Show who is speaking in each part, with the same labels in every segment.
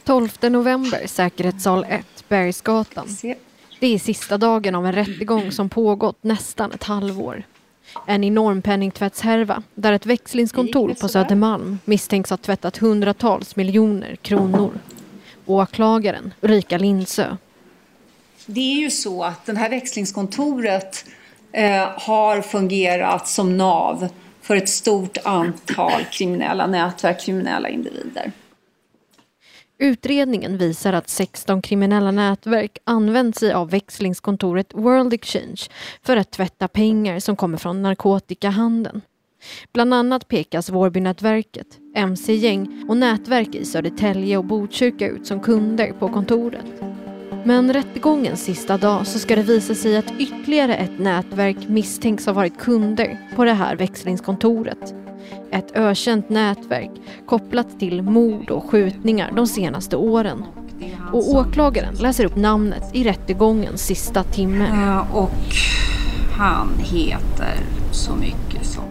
Speaker 1: 12 november, säkerhetssal 1, Bergsgatan. Det är sista dagen av en rättegång som pågått nästan ett halvår. En enorm penningtvättshärva där ett växlingskontor på Södermalm misstänks ha tvättat hundratals miljoner kronor. Åklagaren Ulrika Lindsö.
Speaker 2: Det är ju så att det här växlingskontoret har fungerat som nav för ett stort antal kriminella nätverk, kriminella individer.
Speaker 1: Utredningen visar att 16 kriminella nätverk använt sig av växlingskontoret World Exchange för att tvätta pengar som kommer från narkotikahandeln. Bland annat pekas Vårbynätverket, MC-gäng och nätverk i Södertälje och Botkyrka ut som kunder på kontoret. Men rättegångens sista dag så ska det visa sig att ytterligare ett nätverk misstänks ha varit kunder på det här växlingskontoret. Ett ökänt nätverk kopplat till mord och skjutningar de senaste åren. Och åklagaren läser upp namnet i rättegångens sista timme.
Speaker 2: Och han heter så mycket som...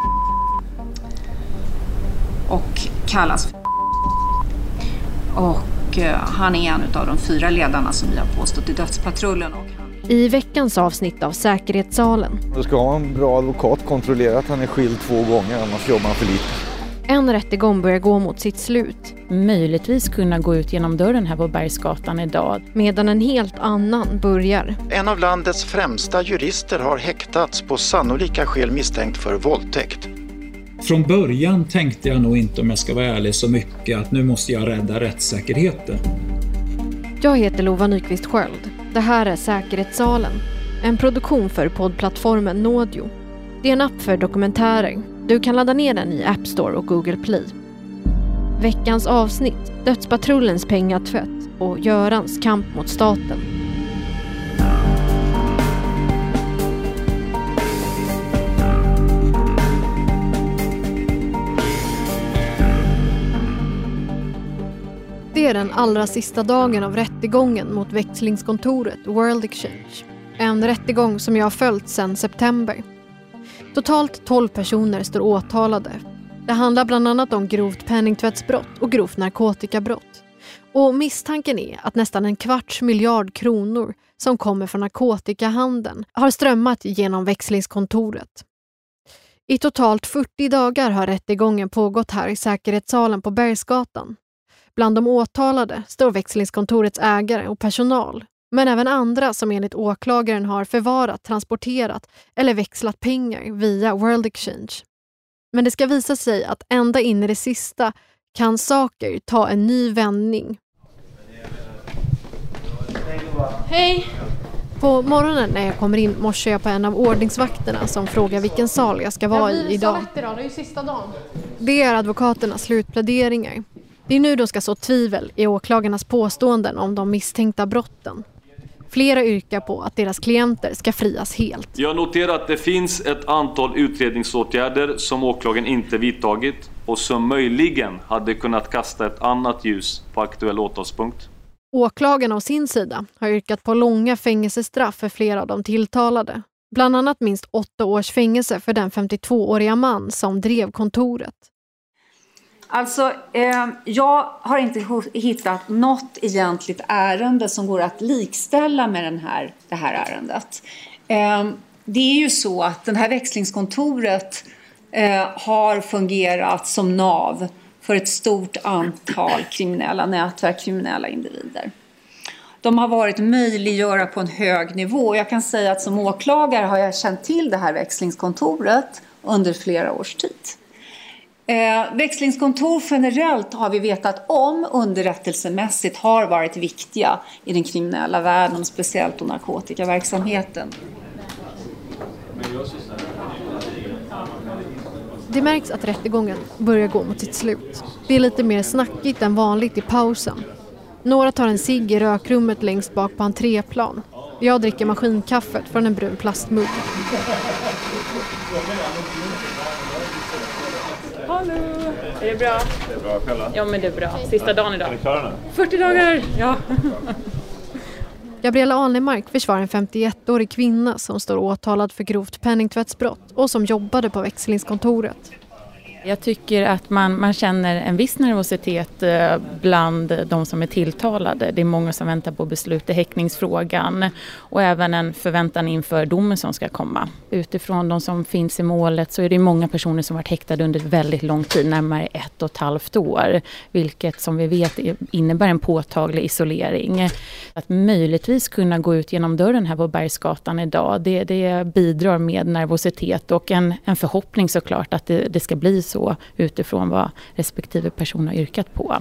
Speaker 2: Och kallas... Och han är en av de 4 ledarna som vi har påstått i dödspatrullen.
Speaker 1: I veckans avsnitt av Säkerhetssalen.
Speaker 3: Du ska ha en bra advokat, kontrollera att han är skild 2 gånger, annars jobbar han för lite.
Speaker 1: En rättegång börjar gå mot sitt slut.
Speaker 4: Möjligtvis kunna gå ut genom dörren här på Bergsgatan idag.
Speaker 1: Medan en helt annan börjar.
Speaker 5: En av landets främsta jurister har häktats på sannolika skäl misstänkt för våldtäkt.
Speaker 6: Från början tänkte jag nog inte, om jag ska vara ärlig, så mycket att nu måste jag rädda rättssäkerheten.
Speaker 1: Jag heter Lova Nyqvist Sköld. Det här är Säkerhetssalen. En produktion för poddplattformen Nådio. Det är en app för dokumentärer. Du kan ladda ner den i App Store och Google Play. Veckans avsnitt, Dödspatrullens pengatvätt och Görans kamp mot staten. Det är den allra sista dagen av rättegången mot växlingskontoret World Exchange. En rättegång som jag har följt sedan september. Totalt 12 personer står åtalade. Det handlar bland annat om grovt penningtvättsbrott och grovt narkotikabrott. Och misstanken är att nästan 250 miljarder kronor som kommer från narkotikahandeln har strömmat genom växlingskontoret. I totalt 40 dagar har rättegången pågått här i säkerhetssalen på Bergsgatan. Bland de åtalade står växlingskontorets ägare och personal, men även andra som enligt åklagaren har förvarat, transporterat eller växlat pengar via World Exchange. Men det ska visa sig att ända in i det sista kan saker ta en ny vändning. Hej! På morgonen när jag kommer in morsar jag på en av ordningsvakterna som frågar vilken sal jag ska vara i idag.
Speaker 7: Det är ju sista dagen.
Speaker 1: Det är advokaternas slutpläderingar. Det är nu de ska så tvivel i åklagarnas påståenden om de misstänkta brotten. Flera yrkar på att deras klienter ska frias helt.
Speaker 8: Jag noterar att det finns ett antal utredningsåtgärder som åklagaren inte vidtagit och som möjligen hade kunnat kasta ett annat ljus på aktuell åtalspunkt.
Speaker 1: Åklagarna å sin sida har yrkat på långa fängelsestraff för flera av de tilltalade. Bland annat minst 8 års fängelse för den 52-åriga man som drev kontoret.
Speaker 2: Alltså, jag har inte hittat något egentligt ärende som går att likställa med det här ärendet. Det är ju så att det här växlingskontoret har fungerat som nav för ett stort antal kriminella nätverk, kriminella individer. De har varit möjliggöra på en hög nivå. Jag kan säga att som åklagare har jag känt till det här växlingskontoret under flera års tid. Växlingskontor generellt har vi vetat om underrättelsemässigt har varit viktiga i den kriminella världen, speciellt då narkotikaverksamheten.
Speaker 1: Det märks att rättegången börjar gå mot sitt slut. Det är lite mer snackigt än vanligt i pausen. Några tar en cigg i rökrummet längst bak på entréplan. Jag dricker maskinkaffet från en brun plastmugg.
Speaker 4: Hallå! Är det bra?
Speaker 3: Det är bra själva.
Speaker 4: Ja, men det är bra. Sista dagen idag.
Speaker 3: Är ni klara nu?
Speaker 4: 40 dagar! Ja.
Speaker 1: Gabriella Alnemark försvarar en 51-årig kvinna som står åtalad för grovt penningtvättsbrott och som jobbade på växlingskontoret.
Speaker 4: Jag tycker att man känner en viss nervositet bland de som är tilltalade. Det är många som väntar på beslut i häktningsfrågan och även en förväntan inför domen som ska komma. Utifrån de som finns i målet så är det många personer som varit häktade under väldigt lång tid, närmare 1,5 år. Vilket som vi vet innebär en påtaglig isolering. Att möjligtvis kunna gå ut genom dörren här på Bergsgatan idag, det bidrar med nervositet och en förhoppning såklart att det ska bli så utifrån vad respektive person har yrkat på.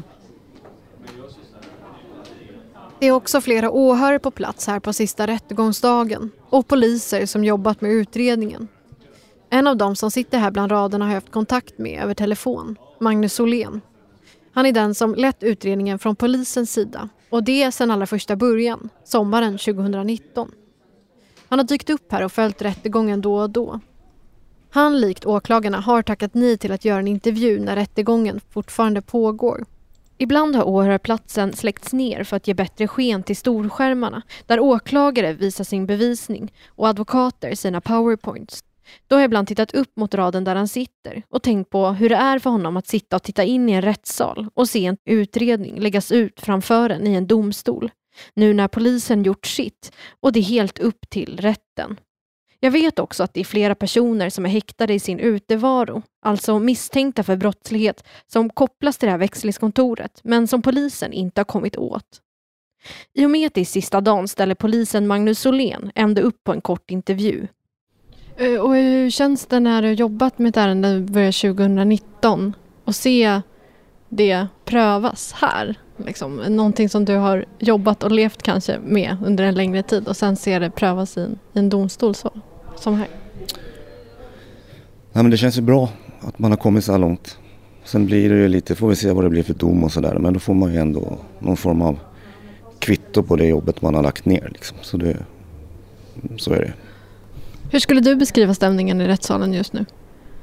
Speaker 1: Det är också flera åhörare på plats här på sista rättegångsdagen och poliser som jobbat med utredningen. En av dem som sitter här bland raderna har jag haft kontakt med över telefon, Magnus Åhlén. Han är den som lett utredningen från polisens sida och det sedan allra första början, sommaren 2019. Han har dykt upp här och följt rättegången då och då. Han likt åklagarna har tackat nej till att göra en intervju när rättegången fortfarande pågår. Ibland har åhörarplatsen släckts ner för att ge bättre sken till storskärmarna där åklagare visar sin bevisning och advokater sina powerpoints. Då har jag ibland tittat upp mot raden där han sitter och tänkt på hur det är för honom att sitta och titta in i en rättssal och se en utredning läggas ut framför en i en domstol. Nu när polisen gjort sitt och det är helt upp till rätten. Jag vet också att det är flera personer som är häktade i sin utevaro, alltså misstänkta för brottslighet som kopplas till det här växlingskontoret men som polisen inte har kommit åt. I och med att det är sista dagen ställer polisen Magnus Åhlén ända upp på en kort intervju. Och hur känns det när du jobbat med ett ärende börjar 2019 och se det prövas här? Liksom, någonting som du har jobbat och levt kanske med under en längre tid och sen ser det prövas i en domstol som här.
Speaker 7: Ja, men det känns ju bra att man har kommit så här långt. Sen blir det ju lite, får vi se vad det blir för dom och sådär. Men då får man ju ändå någon form av kvitto på det jobbet man har lagt ner. Liksom. Så är det.
Speaker 1: Hur skulle du beskriva stämningen i rättssalen just nu?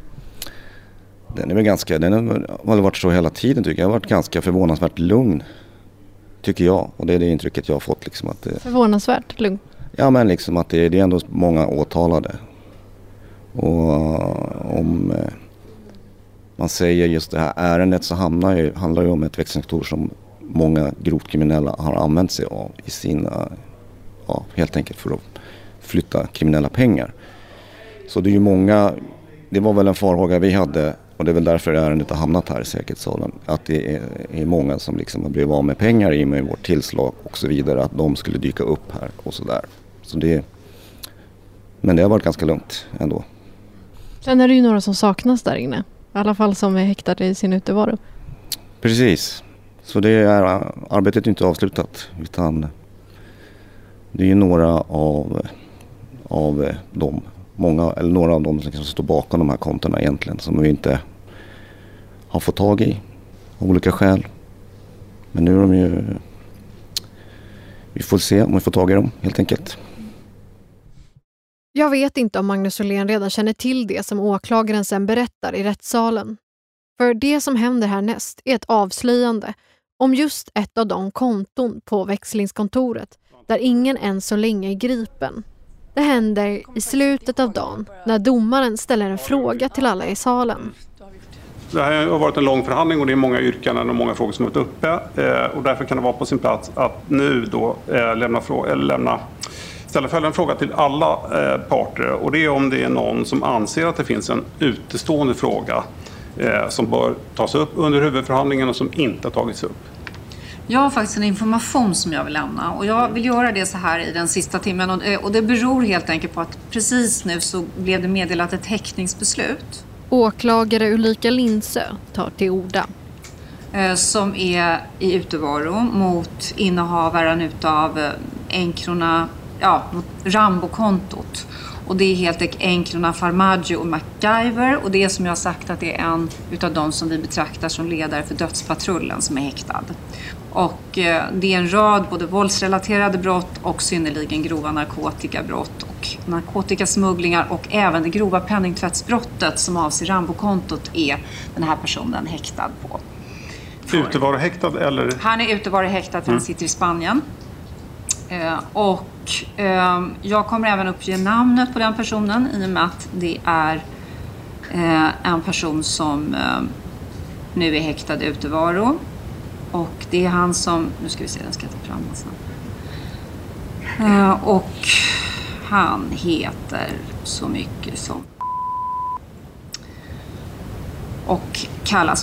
Speaker 7: Den har varit så hela tiden tycker jag. Jag har varit ganska förvånansvärt lugn. Tycker jag. Och det är det intrycket jag har fått. Liksom, att
Speaker 1: förvånansvärt lugn? Ja,
Speaker 7: men liksom att det är ändå många åtalade. Och om man säger just det här ärendet så handlar det om ett växlingskontor som många grovt kriminella har använt sig av i sina, helt enkelt för att flytta kriminella pengar. Så det är ju många, det var väl en farhåga vi hade och det är väl därför ärendet har hamnat här i säkerhetssalen. Att det är många som liksom har blivit av med pengar i med vårt tillslag och så vidare. Att de skulle dyka upp här och sådär. Men det har varit ganska lugnt ändå.
Speaker 1: Sen är det ju några som saknas där inne. I alla fall som är häktade i sin utevaro.
Speaker 7: Precis. Så arbetet är inte avslutat. Utan det är några av dem. Några av dem som står bakom de här kontona egentligen som vi inte har fått tag i av olika skäl. Men nu är de ju, vi får se om vi får tag i dem helt enkelt.
Speaker 1: Jag vet inte om Magnus Åhlén redan känner till det som åklagaren sen berättar i rättssalen. För det som händer härnäst är ett avslöjande om just ett av de konton på växlingskontoret där ingen än så länge är gripen. Det händer i slutet av dagen när domaren ställer en fråga till alla i salen.
Speaker 9: Det här har varit en lång förhandling och det är många yrkanden och många frågor som har varit uppe. Och därför kan det vara på sin plats att nu då ställa följande fråga till alla parter. Och det är om det är någon som anser att det finns en utestående fråga som bör tas upp under huvudförhandlingen och som inte har tagits upp.
Speaker 2: Jag har faktiskt en information som jag vill lämna och jag vill göra det så här i den sista timmen och det beror helt enkelt på att precis nu så blev det meddelat ett häktningsbeslut.
Speaker 1: Åklagare Ulrika Lindsö tar till orda.
Speaker 2: Som är i utevaro mot innehavaren utav 1 krona, mot Rambo-kontot. Och det är helt enkelt 1 krona Farmaggio och MacGyver. Och det är som jag har sagt att det är en utav de som vi betraktar som ledare för dödspatrullen som är häktad. Och det är en rad både våldsrelaterade brott och synnerligen grova narkotikabrott och narkotikasmugglingar och även det grova penningtvättsbrottet som avser Rambo-kontot är den här personen häktad på.
Speaker 9: Utevaro häktad eller?
Speaker 2: Han är utevaro häktad för han sitter i Spanien. Jag kommer även uppge namnet på den personen i och med att det är En person som nu är häktad utevaro. Och det är han som, nu ska vi se, den ska jag ta fram snabbt. Och han heter så mycket som och kallas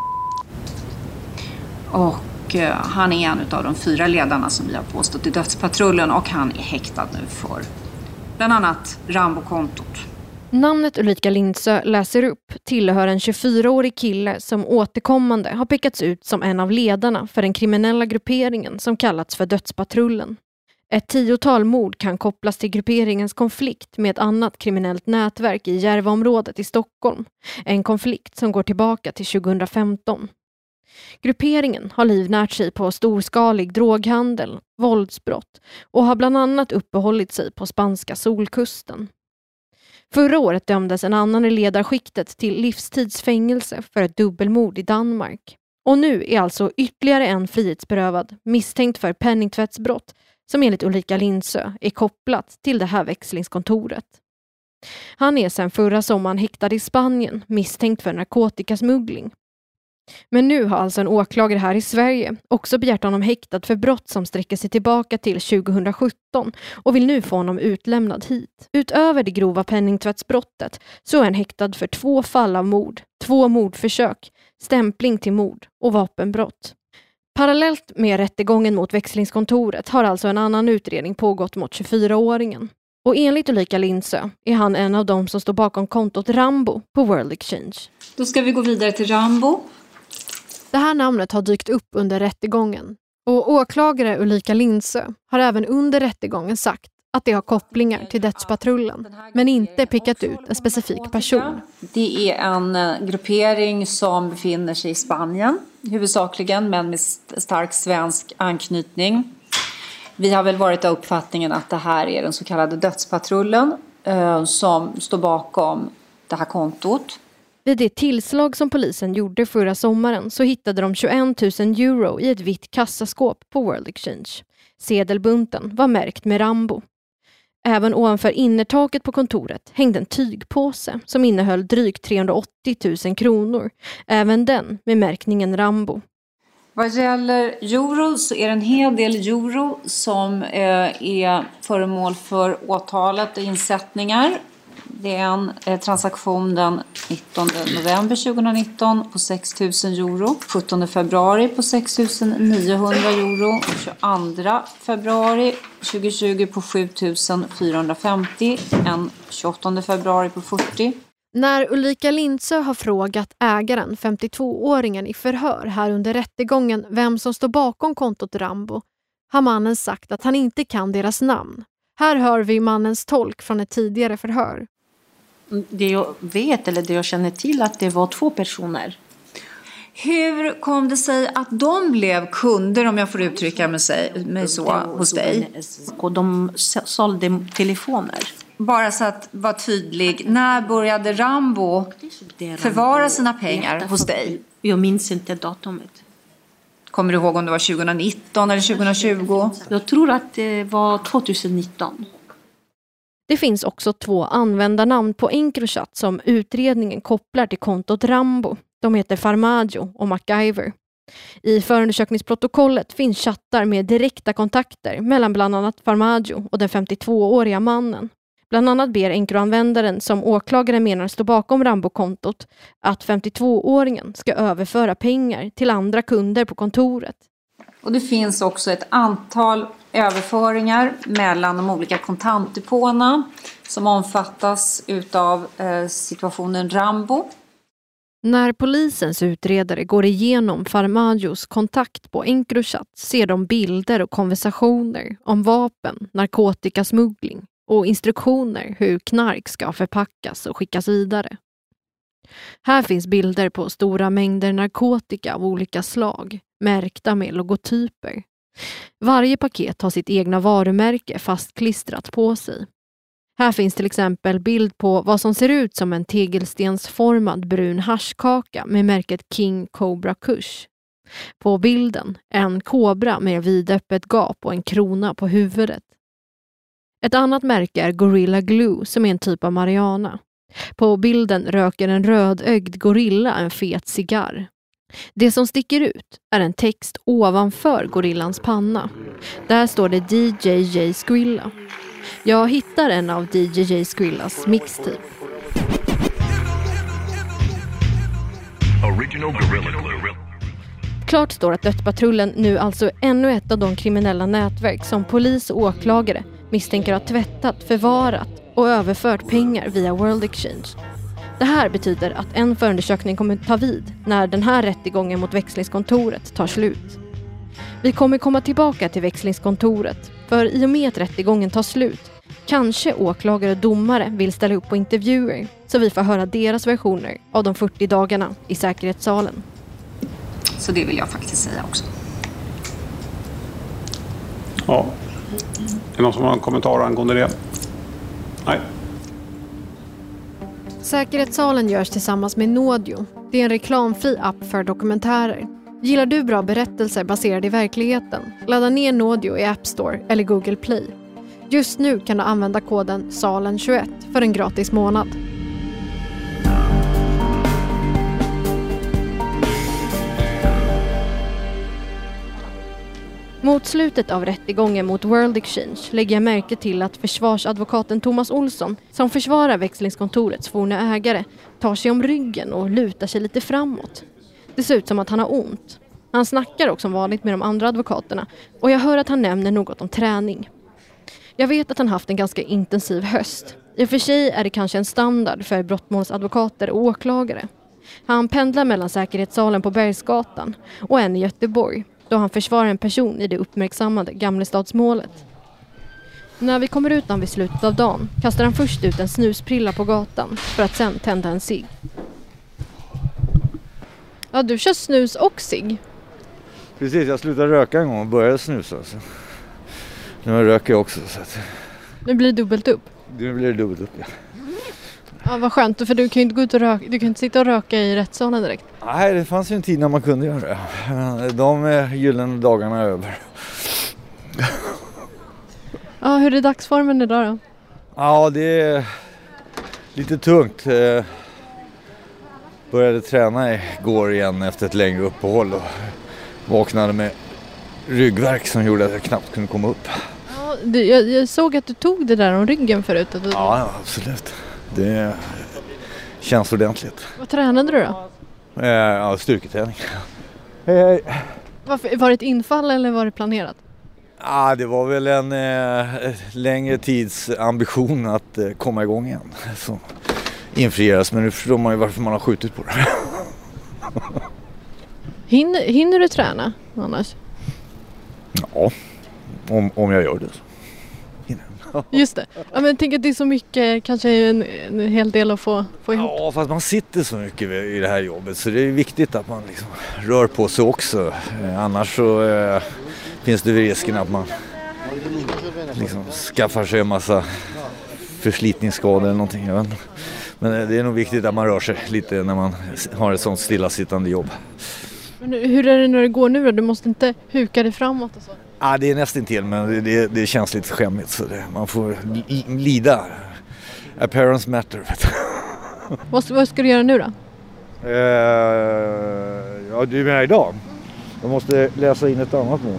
Speaker 2: och han är en av de 4 ledarna som vi har påstått i dödspatrullen och han är häktad nu för bland annat Rambo-kontot.
Speaker 1: Namnet Ulrika Lindsö läser upp tillhör en 24-årig kille som återkommande har pekats ut som en av ledarna för den kriminella grupperingen som kallats för dödspatrullen. Ett 10-tal mord kan kopplas till grupperingens konflikt med ett annat kriminellt nätverk i Järvaområdet i Stockholm. En konflikt som går tillbaka till 2015. Grupperingen har livnärt sig på storskalig droghandel, våldsbrott och har bland annat uppehållit sig på spanska solkusten. Förra året dömdes en annan i ledarskiktet till livstidsfängelse för ett dubbelmord i Danmark. Och nu är alltså ytterligare en frihetsberövad misstänkt för penningtvättsbrott som enligt Ulrika Lindsö är kopplat till det här växlingskontoret. Han är sedan förra sommaren häktad i Spanien misstänkt för narkotikasmuggling. Men nu har alltså en åklagare här i Sverige också begärt honom häktad för brott som sträcker sig tillbaka till 2017 och vill nu få honom utlämnad hit. Utöver det grova penningtvättsbrottet så är han häktad för 2 fall av mord, 2 mordförsök, stämpling till mord och vapenbrott. Parallellt med rättegången mot växlingskontoret har alltså en annan utredning pågått mot 24-åringen. Och enligt Ulrika Lindsö är han en av dem som står bakom kontot Rambo på World Exchange.
Speaker 2: Då ska vi gå vidare till Rambo.
Speaker 1: Det här namnet har dykt upp under rättegången. Och åklagare Ulrika Lindsö har även under rättegången sagt att det har kopplingar till dödspatrullen, men inte pickat ut en specifik person.
Speaker 2: Det är en gruppering som befinner sig i Spanien, huvudsakligen, men med stark svensk anknytning. Vi har väl varit av uppfattningen att det här är den så kallade dödspatrullen som står bakom det här kontot.
Speaker 1: Vid det tillslag som polisen gjorde förra sommaren så hittade de 21 000 euro i ett vitt kassaskåp på World Exchange. Sedelbunten var märkt med Rambo. Även ovanför innertaket på kontoret hängde en tygpåse som innehöll drygt 380 000 kronor. Även den med märkningen Rambo.
Speaker 2: Vad gäller euro så är det en hel del euro som är föremål för åtalet och insättningar. Det är en transaktion den 19 november 2019 på 6 000 euro, 17 februari på 6 900 euro, 22 februari 2020 på 7 450, en 28 februari på 40.
Speaker 1: När Ulrika Lindsö har frågat ägaren, 52-åringen, i förhör här under rättegången vem som står bakom kontot Rambo, har mannen sagt att han inte kan deras namn. Här hör vi mannens tolk från ett tidigare förhör.
Speaker 10: Det jag vet, eller det jag känner till, att det var 2 personer.
Speaker 2: Hur kom det sig att de blev kunder, om jag får uttrycka mig så, hos dig?
Speaker 10: Och de sålde telefoner.
Speaker 2: Bara så att vara tydlig, när började Rambo förvara sina pengar hos dig?
Speaker 10: Jag minns inte datumet.
Speaker 2: Kommer du ihåg om det var 2019 eller 2020?
Speaker 10: Jag tror att det var 2019.
Speaker 1: Det finns också 2 användarnamn på Encrochat som utredningen kopplar till kontot Rambo. De heter Farmaggio och MacGyver. I förundersökningsprotokollet finns chattar med direkta kontakter mellan bland annat Farmaggio och den 52-åriga mannen. Bland annat ber Encro-användaren, som åklagaren menar står bakom Rambo-kontot, att 52-åringen ska överföra pengar till andra kunder på kontoret.
Speaker 2: Och det finns också ett antal överföringar mellan de olika kontantdepåerna som omfattas utav situationen Rambo.
Speaker 1: När polisens utredare går igenom Farmaggios kontakt på Encrochat ser de bilder och konversationer om vapen, narkotikasmuggling och instruktioner hur knark ska förpackas och skickas vidare. Här finns bilder på stora mängder narkotika av olika slag, märkta med logotyper. Varje paket har sitt egna varumärke fastklistrat på sig. Här finns till exempel bild på vad som ser ut som en tegelstensformad brun haschkaka med märket King Cobra Kush. På bilden en kobra med vidöppet gap och en krona på huvudet. Ett annat märke är Gorilla Glue som är en typ av marijuana. På bilden röker en rödögd gorilla en fet cigarr. Det som sticker ut är en text ovanför gorillans panna. Där står det DJ Skrilla. Jag hittar en av DJ Skrillas mixtape. Klart står att Dödspatrullen nu alltså är ännu ett av de kriminella nätverk som polis och åklagare misstänker ha tvättat, förvarat och överfört pengar via World Exchange. Det här betyder att en förundersökning kommer ta vid när den här rättegången mot växlingskontoret tar slut. Vi kommer komma tillbaka till växlingskontoret, för i och med att rättegången tar slut kanske åklagare och domare vill ställa upp på intervjuer så vi får höra deras versioner av de 40 dagarna i säkerhetssalen.
Speaker 2: Så det vill jag faktiskt säga också.
Speaker 9: Ja. Är det någon som har en kommentar angående det? Nej.
Speaker 1: Säkerhetssalen görs tillsammans med Nådio. Det är en reklamfri app för dokumentärer. Gillar du bra berättelser baserade i verkligheten? Ladda ner Nådio i App Store eller Google Play. Just nu kan du använda koden SALEN21 för en gratis månad. Mot slutet av rättegången mot World Exchange lägger jag märke till att försvarsadvokaten Thomas Olsson, som försvarar växlingskontorets forna ägare, tar sig om ryggen och lutar sig lite framåt. Det ser ut som att han har ont. Han snackar också som vanligt med de andra advokaterna och jag hör att han nämner något om träning. Jag vet att han haft en ganska intensiv höst. I och för sig är det kanske en standard för brottmålsadvokater och åklagare. Han pendlar mellan säkerhetssalen på Bergsgatan och en i Göteborg, då han försvarar en person i det uppmärksammade Gamlestadsmålet. När vi kommer ut vid slutet av dagen kastar han först ut en snusprilla på gatan för att sen tända en cigg. Ja, du kör snus och cigg.
Speaker 3: Precis, jag slutade röka en gång och började snusa. Så. Nu röker jag också. Så att...
Speaker 1: Nu blir det dubbelt upp.
Speaker 3: Nu blir det dubbelt upp, ja.
Speaker 1: Ja, vad skönt, för du kan ju inte gå ut och röka. Du kan inte sitta och röka i rättssalen direkt.
Speaker 3: Nej, det fanns ju en tid när man kunde göra det. De gyllene dagarna är över.
Speaker 1: Ja, hur är dagsformen idag då?
Speaker 3: Ja, det är lite tungt. Började träna igår igen efter ett längre uppehåll och vaknade med ryggvärk som gjorde att jag knappt kunde komma upp.
Speaker 1: Ja, jag såg att du tog det där om ryggen förut.
Speaker 3: Ja, absolut. Det känns ordentligt.
Speaker 1: Vad tränade du då?
Speaker 3: Ja, styrketräning. Hej.
Speaker 1: Var det ett infall eller var det planerat?
Speaker 3: Ja, det var väl en längre tids ambition att komma igång igen. Så infrieras, men nu förstår man ju varför man har skjutit på det.
Speaker 1: Hinner du träna annars?
Speaker 3: Ja, om jag gör det så.
Speaker 1: Just det. Ja, men jag tänker att det är så mycket, kanske en hel del att få ihop.
Speaker 3: Ja, fast man sitter så mycket i det här jobbet så det är viktigt att man liksom rör på sig också. Annars så finns det risken att man liksom skaffar sig en massa förslitningsskador eller någonting. Men det är nog viktigt att man rör sig lite när man har ett sånt stillasittande jobb.
Speaker 1: Men hur är det när det går nu då? Du måste inte huka dig framåt och så?
Speaker 3: Ja, det är nästan till, men det känns lite skämmigt så man får lida. Appearance matter.
Speaker 1: Vad ska du göra nu då?
Speaker 3: Ja, du menar idag? Jag måste läsa in ett annat mål.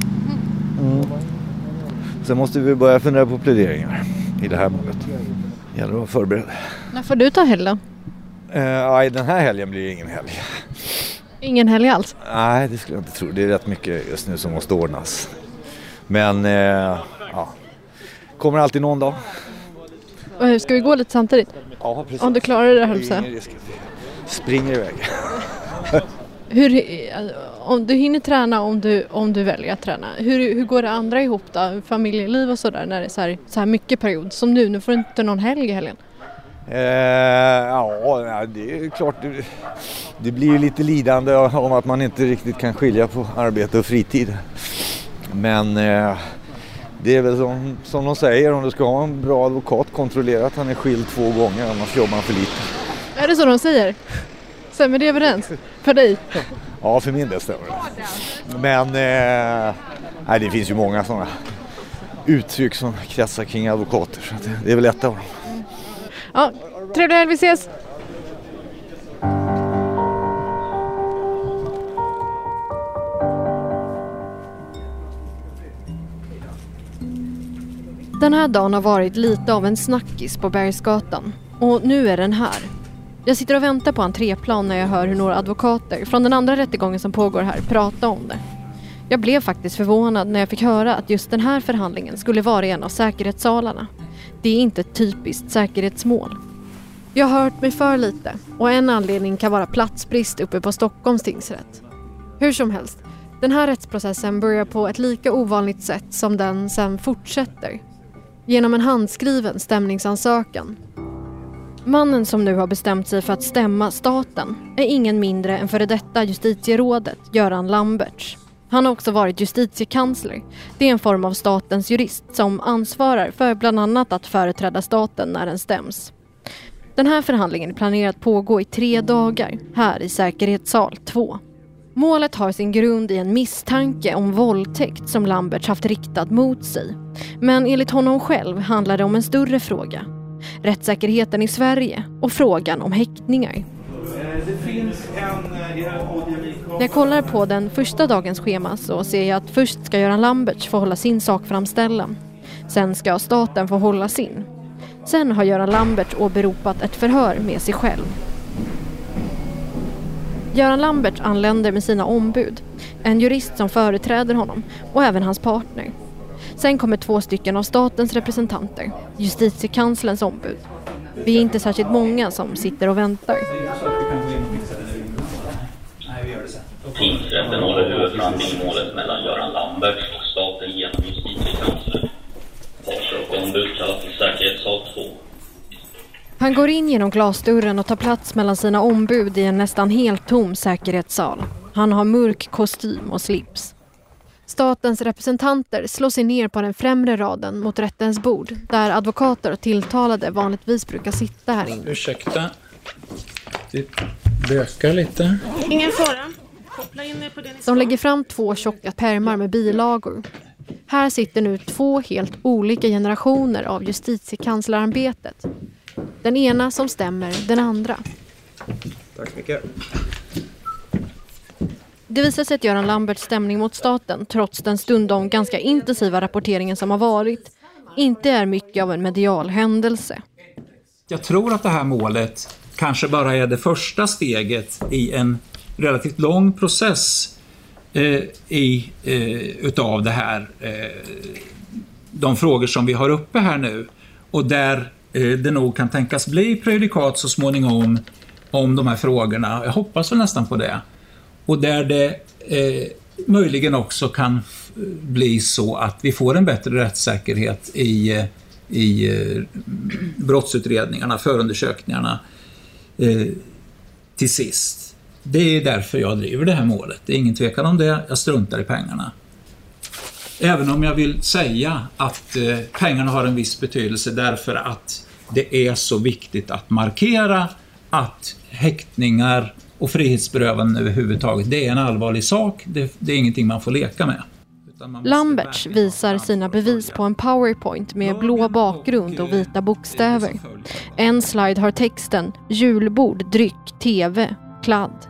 Speaker 3: Sen måste vi börja fundera på pläderingar i det här målet. Det gäller att vara förberedd.
Speaker 1: När får du ta helg då?
Speaker 3: Ja, den här helgen blir det ingen helg.
Speaker 1: Ingen helg alls?
Speaker 3: Nej, det skulle jag inte tro. Det är rätt mycket just nu som måste ordnas. Men ja, kommer alltid någon dag.
Speaker 1: Ska vi gå lite samtidigt?
Speaker 3: Ja, precis.
Speaker 1: Om du klarar det, höll jag.
Speaker 3: Ingen risk att vi springer iväg.
Speaker 1: Om du hinner träna, om du väljer att träna. Hur går det andra ihop då? Familjeliv och sådär när det är så här mycket period. Som nu får du inte någon helg i helgen.
Speaker 3: Ja, det är klart. Det blir ju lite lidande om att man inte riktigt kan skilja på arbete och fritid. Men det är väl som de säger, om du ska ha en bra advokat, kontrollera att han är skild 2 gånger, annars jobbar han för lite.
Speaker 1: Är det så de säger? Stämmer det överens? För dig?
Speaker 3: Ja, för min del stämmer det. Men det finns ju många sådana uttryck som kretsar kring advokater. Så det är väl ett av dem.
Speaker 1: Ja, Trevlig helg, vi ses! Den här dagen har varit lite av en snackis på Bergsgatan. Och nu är den här. Jag sitter och väntar på entréplan när jag hör hur några advokater från den andra rättegången som pågår här pratar om det. Jag blev faktiskt förvånad när jag fick höra att just den här förhandlingen skulle vara i en av säkerhetssalarna. Det är inte ett typiskt säkerhetsmål. Jag har hört mig för lite och en anledning kan vara platsbrist uppe på Stockholms tingsrätt. Hur som helst, den här rättsprocessen börjar på ett lika ovanligt sätt som den sen fortsätter. Genom en handskriven stämningsansökan. Mannen som nu har bestämt sig för att stämma staten är ingen mindre än före detta justitierådet Göran Lambertz. Han har också varit justitiekansler. Det är en form av statens jurist som ansvarar för bland annat att företräda staten när den stäms. Den här förhandlingen är planerad att pågå i 3 dagar här i säkerhetssal 2. Målet har sin grund i en misstanke om våldtäkt som Lambertz haft riktad mot sig. Men enligt honom själv handlar det om en större fråga. Rättssäkerheten i Sverige och frågan om häktningar. När jag kollar på den första dagens schema så ser jag att först ska Göran Lambertz få hålla sin sakframställan. Sen ska staten få hålla sin. Sen har Göran Lambertz åberopat ett förhör med sig själv. Göran Lambertz anländer med sina ombud, en jurist som företräder honom och även hans partner. Sen kommer 2 stycken av statens representanter, justitiekanslerns ombud. Vi är inte särskilt många som sitter och väntar.
Speaker 11: Tingsrätten håller huvudförhandling i målet mellan Göran Lambertz och staten genom justitiekansler. Vars ombud kallas till säkerhetssal 2.
Speaker 1: Han går in genom glasdörren och tar plats mellan sina ombud i en nästan helt tom säkerhetssal. Han har mörk kostym och slips. Statens representanter slår sig ner på den främre raden mot rättens bord, där advokater och tilltalade vanligtvis brukar sitta här inne.
Speaker 6: Ursäkta, det bökar lite.
Speaker 10: Ingen fara. Koppla in er på det ni
Speaker 1: De lägger fram 2 tjocka pärmar med bilagor. Här sitter nu 2 helt olika generationer av justitiekanslerarbetet. Den ena som stämmer den andra.
Speaker 6: Tack så mycket.
Speaker 1: Det visar sig att Göran Lambertz stämning mot staten, trots den stundom ganska intensiva rapporteringen som har varit, inte är mycket av en medial händelse.
Speaker 6: Jag tror att det här målet kanske bara är det första steget i en relativt lång process utav det här, de frågor som vi har uppe här nu, och där det nog kan tänkas bli prejudikat så småningom om de här frågorna. Jag hoppas väl nästan på det. Och där det möjligen också kan bli så att vi får en bättre rättssäkerhet i brottsutredningarna, förundersökningarna till sist. Det är därför jag driver det här målet. Det är ingen tvekan om det. Jag struntar i pengarna. Även om jag vill säga att pengarna har en viss betydelse därför att det är så viktigt att markera att häktningar och frihetsberövanden överhuvudtaget, det är en allvarlig sak. Det är ingenting man får leka med.
Speaker 1: Lambertz visar sina bevis på en PowerPoint med blå bakgrund och vita bokstäver. En slide har texten julbord, dryck, tv, kladd.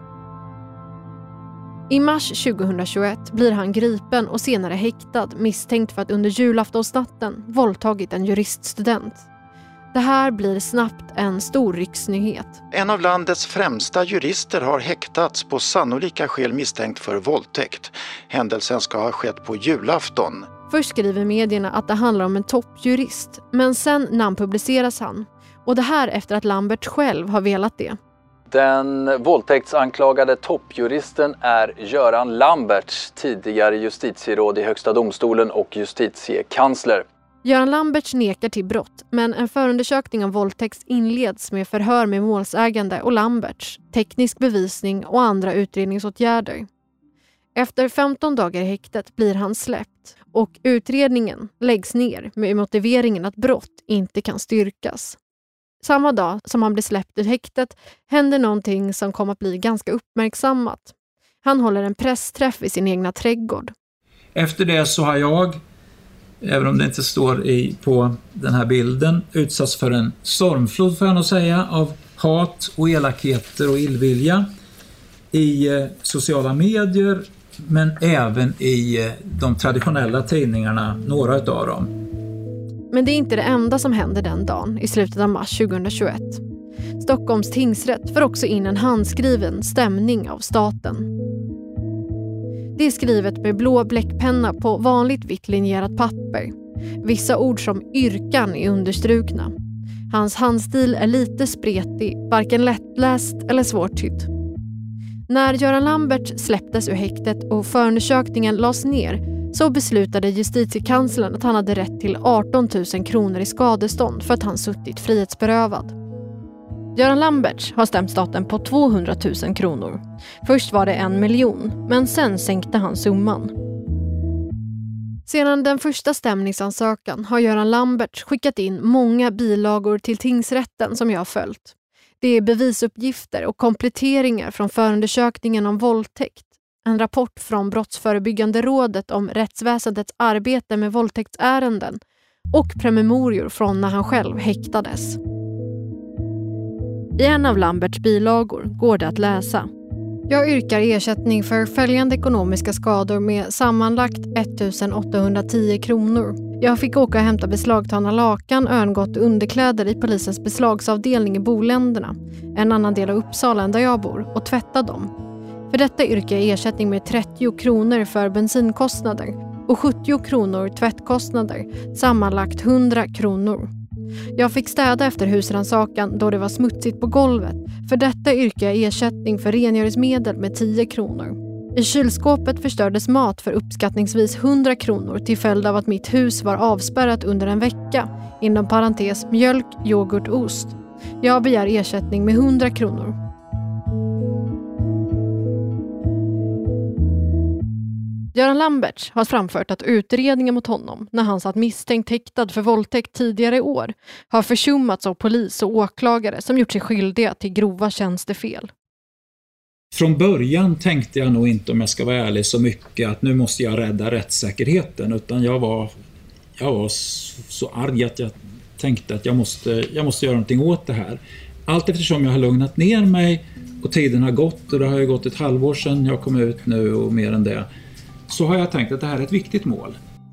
Speaker 1: I mars 2021 blir han gripen och senare häktad misstänkt för att under julaftonsnatten våldtagit en juriststudent. Det här blir snabbt en stor riksnyhet.
Speaker 5: En av landets främsta jurister har häktats på sannolika skäl misstänkt för våldtäkt. Händelsen ska ha skett på julafton.
Speaker 1: Först skriver medierna att det handlar om en toppjurist, men sen namnpubliceras han. Och det här efter att Lambertz själv har velat det.
Speaker 12: Den våldtäktsanklagade toppjuristen är Göran Lambertz, tidigare justitieråd i Högsta domstolen och justitiekansler.
Speaker 1: Göran Lambertz nekar till brott, men en förundersökning om våldtäkt inleds med förhör med målsägande och Lambertz, teknisk bevisning och andra utredningsåtgärder. Efter 15 dagar i häktet blir han släppt och utredningen läggs ner med motiveringen att brott inte kan styrkas. Samma dag som han blir släppt ur häktet händer någonting som kommer att bli ganska uppmärksammat. Han håller en pressträff i sin egna trädgård.
Speaker 6: Efter det så har jag även om det inte står på den här bilden, utsatts för en stormflod, får jag nog säga, av hat och elakheter och illvilja i sociala medier, men även i de traditionella tidningarna, några av dem.
Speaker 1: Men det är inte det enda som händer den dagen i slutet av mars 2021. Stockholms tingsrätt får också in en handskriven stämning av staten. Det är skrivet med blå bläckpenna på vanligt vitt linjerat papper. Vissa ord som yrkan är understrukna. Hans handstil är lite spretig, varken lättläst eller svårtydd. När Göran Lambert släpptes ur häktet och förundersökningen lades ner så beslutade justitiekanslern att han hade rätt till 18 000 kronor i skadestånd för att han suttit frihetsberövad. Göran Lambert har stämt staten på 200 000 kronor. Först var det 1 miljon, men sen sänkte han summan. Sedan den första stämningsansökan har Göran Lambert skickat in många bilagor till tingsrätten som jag har följt. Det är bevisuppgifter och kompletteringar från förundersökningen om våldtäkt. En rapport från Brottsförebyggande rådet om rättsväsendets arbete med våldtäktsärenden och promemorior från när han själv häktades. I en av Lamberts bilagor går det att läsa: Jag yrkar ersättning för följande ekonomiska skador med sammanlagt 1810 kronor. Jag fick åka och hämta beslagtagna lakan, örngott och underkläder i polisens beslagsavdelning i Boländerna, en annan del av Uppsala än där jag bor, och tvätta dem. För detta yrkar jag ersättning med 30 kronor för bensinkostnader och 70 kronor tvättkostnader, sammanlagt 100 kronor. Jag fick städa efter husrannsakan då det var smutsigt på golvet. För detta yrkar jag ersättning för rengöringsmedel med 10 kronor. I kylskåpet förstördes mat för uppskattningsvis 100 kronor till följd av att mitt hus var avspärrat under en vecka. Inom parentes mjölk, yoghurt och ost. Jag begär ersättning med 100 kronor. Göran Lambert har framfört att utredningen mot honom, när han satt misstänkt häktad för våldtäkt tidigare i år, har försummats av polis och åklagare som gjort sig skyldiga till grova tjänstefel.
Speaker 6: Från början tänkte jag nog inte, om jag ska vara ärlig, så mycket att nu måste jag rädda rättssäkerheten, utan jag var så arg att jag tänkte att jag måste göra någonting åt det här. Allt eftersom jag har lugnat ner mig och tiden har gått, och det har ju gått ett halvår sedan jag kom ut nu och mer än det, så har jag tänkt att det här är ett viktigt mål.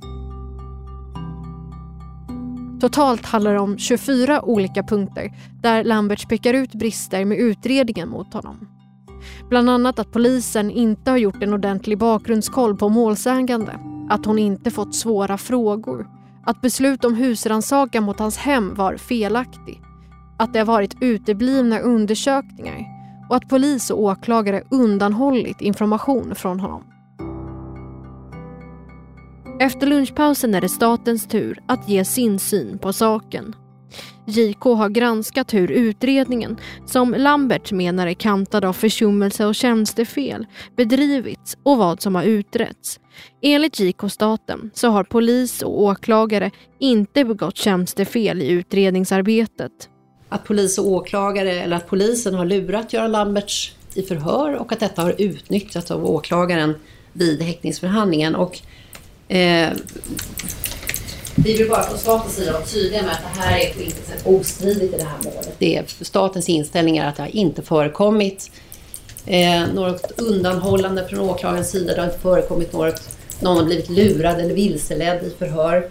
Speaker 1: Totalt handlar det om 24 olika punkter där Lambert pekar ut brister med utredningen mot honom. Bland annat att polisen inte har gjort en ordentlig bakgrundskoll på målsägande, att hon inte fått svåra frågor, att beslut om husrannsakan mot hans hem var felaktig, att det har varit uteblivna undersökningar och att polis och åklagare undanhållit information från honom. Efter lunchpausen är det statens tur att ge sin syn på saken. JK har granskat hur utredningen, som Lambert menar är kantad av försummelse och tjänstefel, bedrivits och vad som har utretts. Enligt JK-staten så har polis och åklagare inte begått tjänstefel i utredningsarbetet.
Speaker 10: Att polis och åklagare, eller att polisen har lurat Göran Lambert i förhör, och att detta har utnyttjats av åklagaren vid häktningsförhandlingen. Och vi vill bara från statens sida vara tydliga med att det här är på intet sätt ostridigt i det här målet. Det är för statens inställning är att det har inte förekommit något undanhållande från åklagarens sida. Det har inte förekommit någon har blivit lurad eller vilseledd i förhör.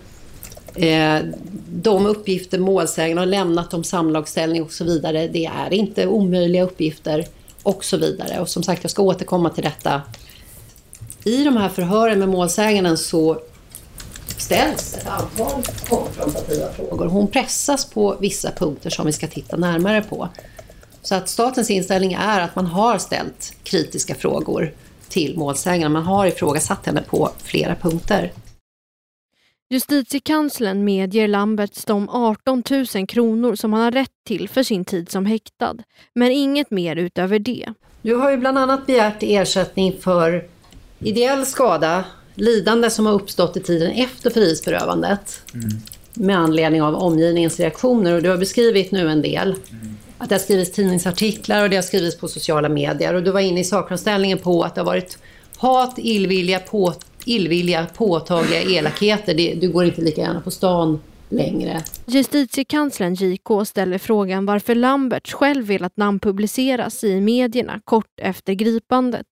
Speaker 10: De uppgifter målsägarna har lämnat om samlagsställning och så vidare, det är inte omöjliga uppgifter och så vidare. Och som sagt, jag ska återkomma till detta. I de här förhören med målsäganden så ställs ett antal konfrontativa frågor. Hon pressas på vissa punkter som vi ska titta närmare på. Så att statens inställning är att man har ställt kritiska frågor till målsäganden. Man har ifrågasatt henne på flera punkter.
Speaker 1: Justitiekanslern medger Lamberts de 18 000 kronor som han har rätt till för sin tid som häktad. Men inget mer utöver det.
Speaker 10: Du har ju bland annat begärt ersättning för ideell skada, lidande som har uppstått i tiden efter frihetsberövandet med anledning av omgivningens reaktioner. Och du har beskrivit nu en del. Att det har skrivits tidningsartiklar och det har skrivits på sociala medier. Och du var inne i sakframställningen på att det har varit hat, illvilja, illvilja, påtagliga elakheter. Du går inte lika gärna på stan längre.
Speaker 1: Justitiekanslern JK ställer frågan varför Lambertz själv vill att namn publiceras i medierna kort efter gripandet.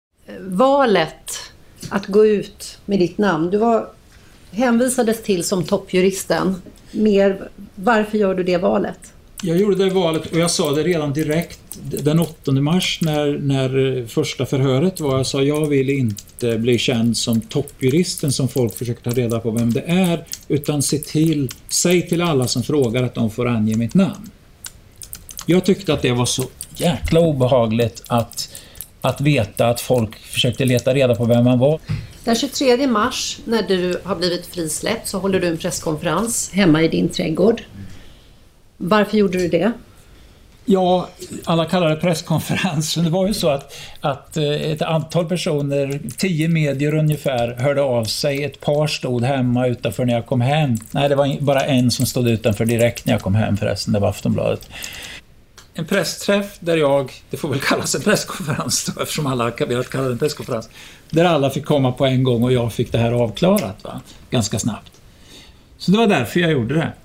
Speaker 10: Valet att gå ut med ditt namn, du hänvisades till som toppjuristen. Varför gör du det valet?
Speaker 6: Jag gjorde det valet och jag sa det redan direkt den 8 mars när första förhöret var. Jag sa jag vill inte bli känd som toppjuristen som folk försöker ta reda på vem det är, utan säg till alla som frågar att de får ange mitt namn. Jag tyckte att det var så jäkla obehagligt att veta att folk försökte leta reda på vem man var.
Speaker 10: Den 23 mars när du har blivit frisläppt så håller du en presskonferens hemma i din trädgård. Varför gjorde du det?
Speaker 6: Ja, alla kallar det presskonferens. Det var ju så att ett antal personer, 10 medier ungefär, hörde av sig. Ett par stod hemma utanför när jag kom hem. Nej, det var bara en som stod utanför direkt när jag kom hem förresten. Det var Aftonbladet. En pressträff där det får väl kallas en presskonferens då, eftersom alla har velat kalla det en presskonferens. Där alla fick komma på en gång och jag fick det här avklarat ganska snabbt. Så det var därför jag gjorde det.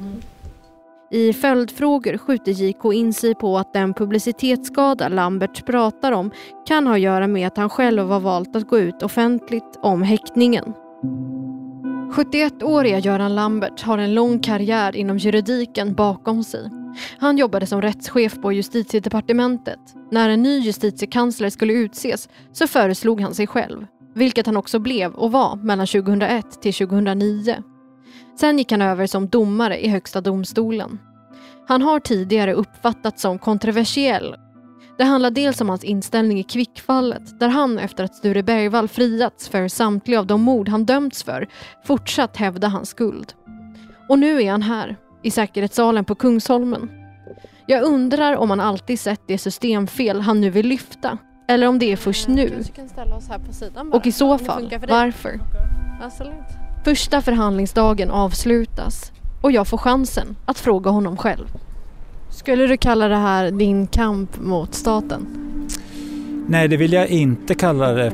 Speaker 1: I följdfrågor skjuter JK in sig på att den publicitetsskada Lambertz pratar om kan ha att göra med att han själv har valt att gå ut offentligt om häktningen. 71-åriga Göran Lambertz har en lång karriär inom juridiken bakom sig. Han jobbade som rättschef på Justitiedepartementet. När en ny justitiekansler skulle utses så föreslog han sig själv, vilket han också blev och var mellan 2001 till 2009. Sen gick han över som domare i Högsta domstolen. Han har tidigare uppfattats som kontroversiell. Det handlar dels om hans inställning i Kvickfallet, där han efter att Sture Bergvall friats för samtliga av de mord han dömts för fortsatt hävda hans skuld. Och nu är han här, i säkerhetssalen på Kungsholmen. Jag undrar om han alltid sett det systemfel han nu vill lyfta, eller om det är först nu. Och i så fall, varför? Första förhandlingsdagen avslutas och jag får chansen att fråga honom själv. Skulle du kalla det här din kamp mot staten?
Speaker 6: Nej, det vill jag inte kalla det.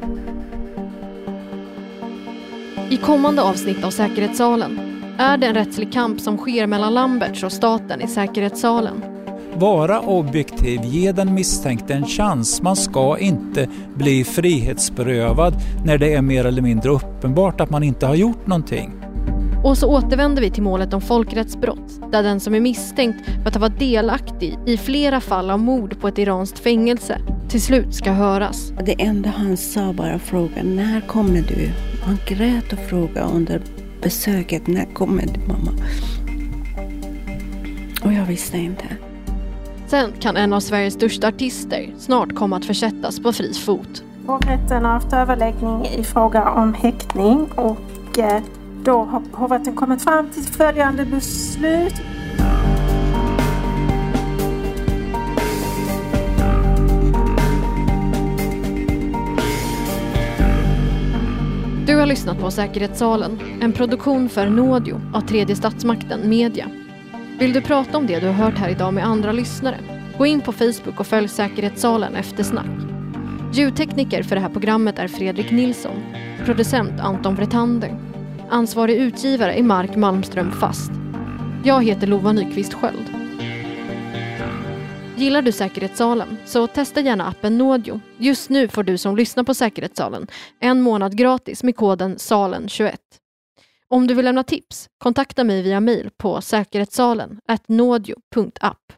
Speaker 1: I kommande avsnitt av Säkerhetssalen är det en rättslig kamp som sker mellan Lambertz och staten i säkerhetssalen.
Speaker 6: Vara objektiv, ge den misstänkte en chans. Man ska inte bli frihetsberövad när det är mer eller mindre uppenbart att man inte har gjort någonting.
Speaker 1: Och så återvänder vi till målet om folkrättsbrott, där den som är misstänkt för att ha varit delaktig i flera fall av mord på ett iranskt fängelse till slut ska höras.
Speaker 13: Det enda han sa bara frågan, när kommer du? Han grät och frågade under besöket, när kommer du mamma? Och jag visste inte.
Speaker 1: Sen kan en av Sveriges största artister snart komma att försättas på fri fot.
Speaker 14: Hovrätten har haft överläggning i fråga om häktning och då har hovrätten kommit fram till följande beslut.
Speaker 1: Du har lyssnat på Säkerhetssalen, en produktion för Nådio av Tredje Statsmakten Media. Vill du prata om det du har hört här idag med andra lyssnare? Gå in på Facebook och följ Säkerhetssalen efter snack. Ljudtekniker för det här programmet är Fredrik Nilsson. Producent Anton Vretander. Ansvarig utgivare är Mark Malmström Fast. Jag heter Lova Nyqvist Sköld. Gillar du Säkerhetssalen så testa gärna appen Nådio. Just nu får du som lyssnar på Säkerhetssalen 1 månad gratis med koden SALEN21. Om du vill lämna tips, kontakta mig via mail på säkerhetssalen@nådio.app.